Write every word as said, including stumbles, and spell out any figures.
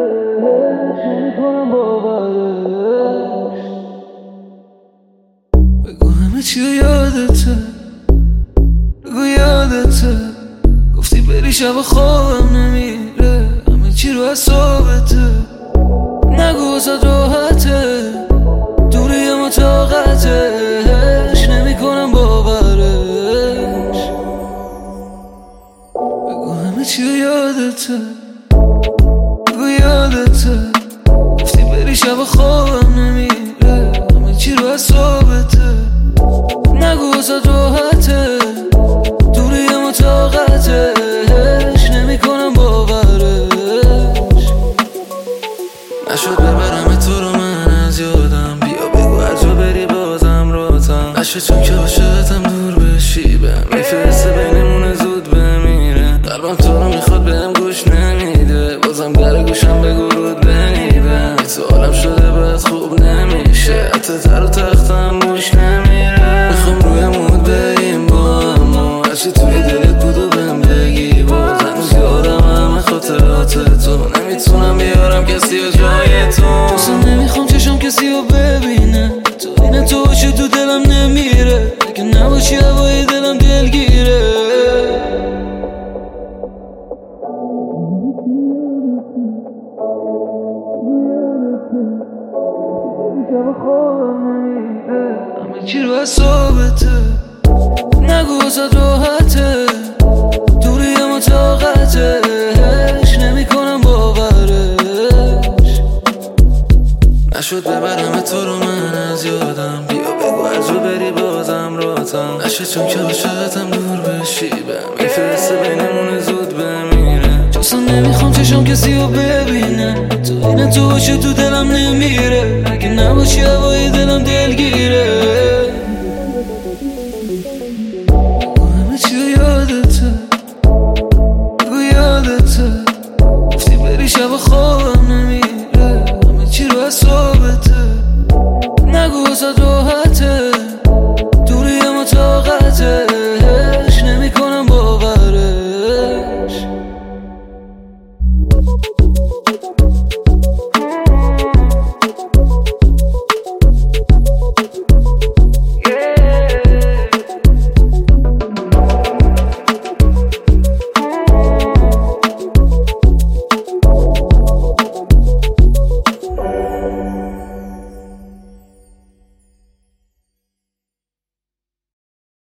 نمیکنم باورش. بگو همه چی یادته، بگو یادته گفتی بری شب خوابم نمیره، همه چی رو حسابته. نگو واسه راحته دوری اما طاقتش نمیکنم باورش. بگو همه چی یادته، بگو یادته گفتی بری شب خوابم نمیره، همه چی رو حسابته. نگو واسه راحته دوری اما طاقتش نمیکنم باورش. نشد ببرم تو رو من از یادم، بیا بگو هر جا بری بازم راتم. نشد چون که عاشقتم دور بشی، بهم میفرسته بینمونه زود بمیره. قلبم تو رو میخواد بهم گوش نمیده، بازم در گوشم بگو رود بنیبم. تو عالم شده باید خوب نمیشه، حتی تر و تختم گوش نمیره. میخوام روی مود بریم با اما هرچی توی دلت بود و بهم بگی باز. هنوز یادم همه خاطرات تو، نمیتونم بیارم کسی و جای تو. اصلا نمیخوام چشم کسی رو ببینه، تو این تو باشی تو دلم نمیره، اگه نباشی هوای دلم دلگیره. شب خوابم نمیره، همه چی رو حسابته. نگو واسه راحته دوری اما طاقتش نمیکنم باورش. نشد ببرم تو رو من از یادم، بیا بگو هر جا بری بازم راتم. نشد چون که عاشقتم دور بشی، بهم میفرسته بینمونه زود بمیره. اصلا نمیخوام چشم کسی رو ببینه، تو این تو باشی تو دلم نمیره، اگه نباشی هوای دلم دلگیره. بگو همه چی یادته، بگو یادته گفتی بری شب خواب